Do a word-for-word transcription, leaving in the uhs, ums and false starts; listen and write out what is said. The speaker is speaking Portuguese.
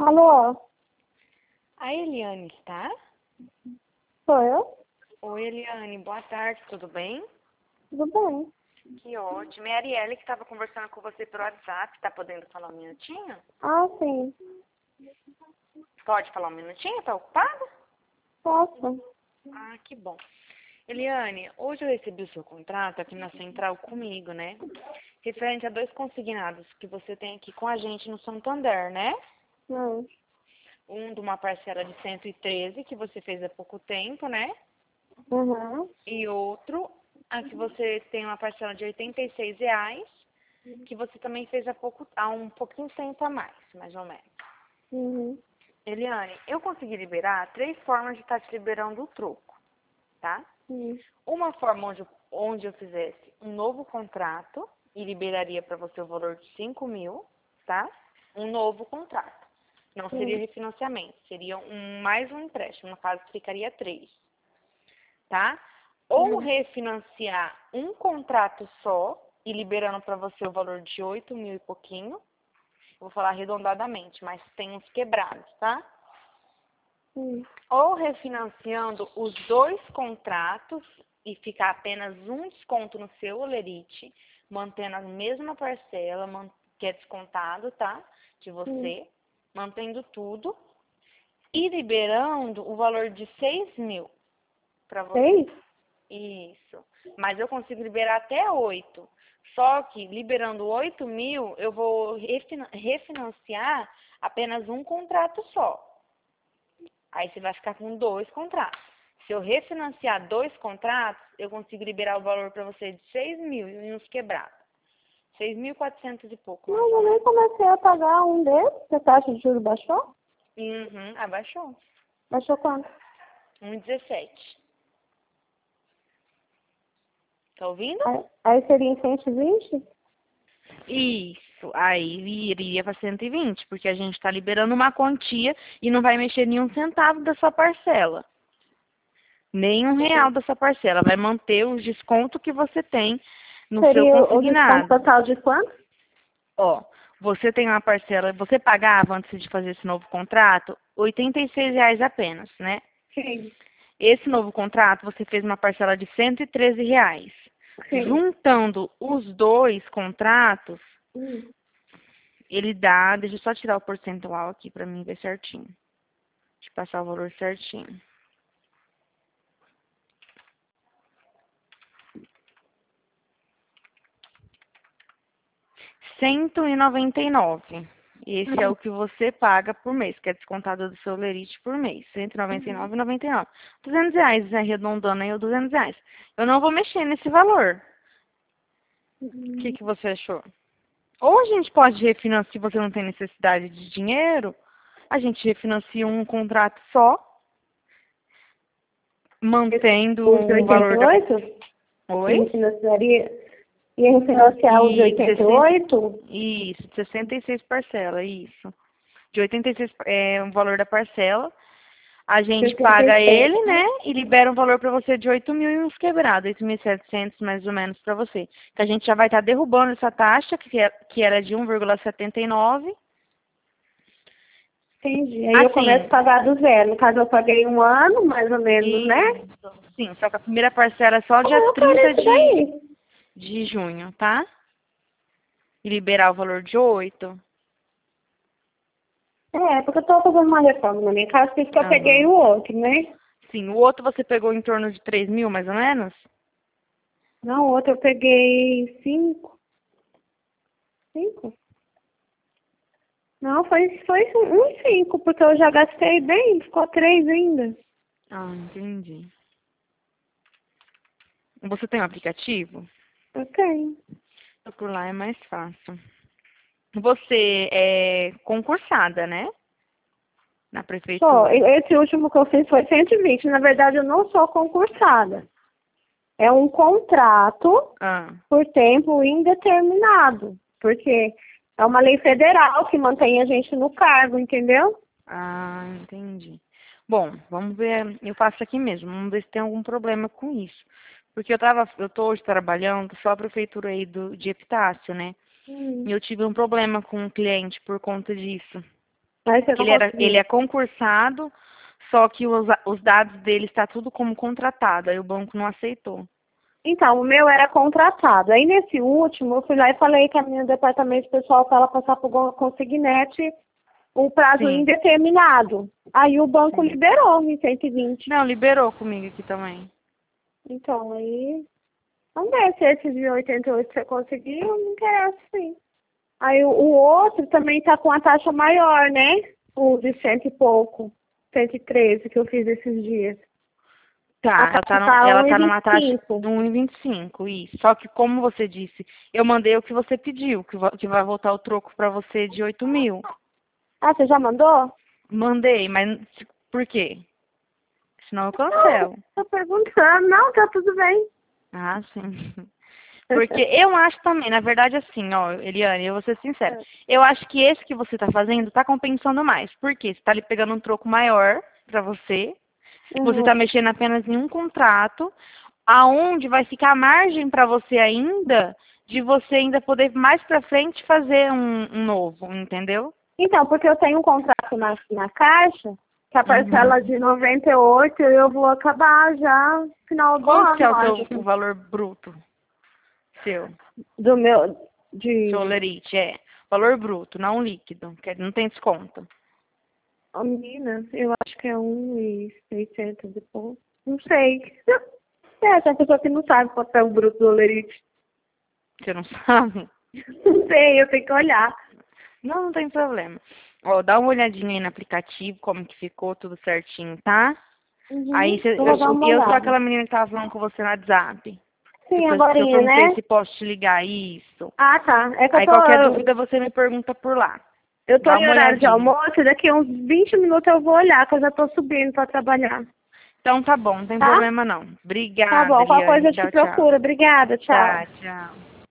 Alô? A Eliane está? Sou eu? Oi, Eliane, boa tarde, tudo bem? Tudo bem. Que ótimo. É a Arielle que estava conversando com você pelo WhatsApp. Tá podendo falar um minutinho? Ah, sim. Pode falar um minutinho? Tá ocupada? Posso? Ah, que bom. Eliane, hoje eu recebi o seu contrato aqui na central comigo, né? Referente a dois consignados que você tem aqui com a gente no Santander, né? Não. Um de uma parcela de cento e treze, que você fez há pouco tempo, né? Uhum. E outro, a que você tem uma parcela de oitenta e seis reais, que você também fez há, pouco, há um pouquinho tempo a mais, mais ou menos. Uhum. Eliane, eu consegui liberar três formas de estar te liberando o troco, tá? Uhum. Uma forma onde, eu- onde eu fizesse um novo contrato e liberaria para você o valor de cinco mil, tá? Um novo contrato. Não seria Uhum. refinanciamento, seria um, mais um empréstimo, no caso ficaria três, tá? Ou Uhum. refinanciar um contrato só e liberando para você o valor de oito mil e pouquinho. Vou falar arredondadamente, mas tem uns quebrados, tá? Uhum. Ou refinanciando os dois contratos e ficar apenas um desconto no seu olerite, mantendo a mesma parcela, man- que é descontado, tá? De Uhum. você, mantendo tudo e liberando o valor de seis mil para você. Seis? Isso. Mas eu consigo liberar até oito. Só que liberando oito mil, eu vou refina- refinanciar apenas um contrato só. Aí você vai ficar com dois contratos. Se eu refinanciar dois contratos, eu consigo liberar o valor para você de seis mil e uns quebrados. Seis mil e quatrocentos e pouco, mais Não, ou eu nem menos. comecei a pagar um deles. A taxa de juros baixou? Uhum, abaixou. Baixou quanto? um e dezessete. Tá ouvindo? Aí, aí seria em cento e vinte? Isso. Aí iria para cento e vinte, porque a gente está liberando uma quantia e não vai mexer nenhum centavo da sua parcela. Nem um real da sua parcela. Vai manter o desconto que você tem no seu Seria o desconto consignado. total de quanto? Ó, você tem uma parcela, você pagava antes de fazer esse novo contrato oitenta e seis reais apenas, né? Sim. Esse novo contrato você fez uma parcela de cento e treze reais. Sim. Juntando os dois contratos, Hum. ele dá, deixa eu só tirar o percentual aqui pra mim ver certinho. Deixa eu passar o valor certinho. cento e noventa e nove. Esse é o que você paga por mês, que é descontado do seu lerite por mês. cento e noventa e nove reais e noventa e nove centavos. duzentos reais, né? Arredondando aí, o duzentos reais. Eu não vou mexer nesse valor. O que, Hum. que você achou? Ou a gente pode refinanciar, se você não tem necessidade de dinheiro, a gente refinancia um contrato só, mantendo Os de o oitenta valor e da... oito? Oi? Ele financiaria, ia refinanciar os de E de oitenta e sessenta... oito? Isso, de sessenta e seis parcelas, isso. De oitenta e seis é o valor da parcela. A gente paga ele, sessenta e sete. né? E libera um valor para você de oito mil e uns quebrados, oito mil e setecentos mais ou menos para você. Que a gente já vai estar derrubando essa taxa, que, é, que era de um vírgula setenta e nove. Entendi. Aí eu começo a Assim, pagar do zero. No caso, eu paguei um ano, mais ou menos, né? isso. Sim, só que a primeira parcela é só Ah, dia eu quero trinta isso de, daí. de junho, tá? E liberar o valor de oito. É, porque eu tô fazendo uma reforma na minha casa, por isso que eu peguei Aham. o outro, né? Sim, o outro você pegou em torno de três mil, mais ou menos? Não, o outro eu peguei cinco. Cinco? Não, foi, foi um cinco, porque eu já gastei bem, ficou três ainda. Ah, entendi. Você tem um aplicativo? Eu tenho. Por lá é mais fácil. Você é concursada, né? Na Só, prefeitura. esse último que eu fiz foi cento e vinte. Na verdade, eu não sou concursada. É um contrato Ah, por tempo indeterminado, porque é uma lei federal que mantém a gente no cargo, entendeu? ah, entendi. Bom, vamos ver. Eu faço aqui mesmo. Vamos ver se tem algum problema com isso. Porque eu tava, eu tô hoje trabalhando só a prefeitura aí do, de Epitácio, né? Hum. E eu tive um problema com um cliente por conta disso. Aí você não Ele, era, conseguiu. ele é concursado, só que os, os dados dele está tudo como contratado, aí o banco não aceitou. Então, o meu era contratado. Aí, nesse último, eu fui lá e falei que a minha departamento pessoal para ela passar por uma consignete um prazo Sim, indeterminado. Aí o banco sim. liberou em cento e vinte. Não, liberou comigo aqui também. Então, aí, vamos ver se esse de oitenta e oito você conseguiu, não interessa sim. Aí o, o outro também tá com a taxa maior, né? O de cento e pouco, cento e treze que eu fiz esses dias. A Tá, ela tá, taxa no- tá ela tá numa taxa um vírgula vinte e cinco. de um e vinte e cinco, isso. Só que, como você disse, eu mandei o que você pediu, que, vo- que vai voltar o troco pra você de oito mil. Ah, você já mandou? Mandei, mas por quê? Senão eu Não, cancelo. tô perguntando. Não, tá tudo bem. Ah, sim. Porque eu acho também, na verdade, assim, ó, Eliane, eu vou ser sincera. Eu acho que esse que você tá fazendo tá compensando mais. Por quê? Você tá ali pegando um troco maior pra você. Você Uhum. tá mexendo apenas em um contrato, aonde vai ficar margem pra você ainda, de você ainda poder mais pra frente fazer um, um novo, entendeu? Então, porque eu tenho um contrato na, na caixa, que a Uhum. parcela de noventa e oito eu vou acabar já no final do Quanto que é ano, o seu o acho. valor bruto seu? Do meu, Seu de, lerite, é. Valor bruto, não líquido, que não tem desconto. a menina, eu acho que é um e seiscentos e pouco. Não sei. É, tem pessoa que não sabe quanto é o bruto do Olerite. Você não sabe? Não sei, eu tenho que olhar. Não, não tem problema. Ó, dá uma olhadinha aí no aplicativo, como que ficou tudo certinho, tá? Aí Uhum, cê, eu vou dar eu, uma eu sou olhada. aquela menina que tava falando com você no WhatsApp. Que eu, Sim, que eu agorinha, perguntei né? se posso te ligar isso. Ah, tá. É que eu Aí tô, qualquer dúvida você me pergunta por lá. eu tô Dá em uma horário de olhadinha. almoço e daqui a uns vinte minutos eu vou olhar, que eu já tô subindo pra trabalhar. Então tá bom, não tem Tá? problema não. Tá Obrigada, bom, qual coisa Eliane. eu te Tchau, tchau. procuro. Obrigada, tchau. Tá, tchau.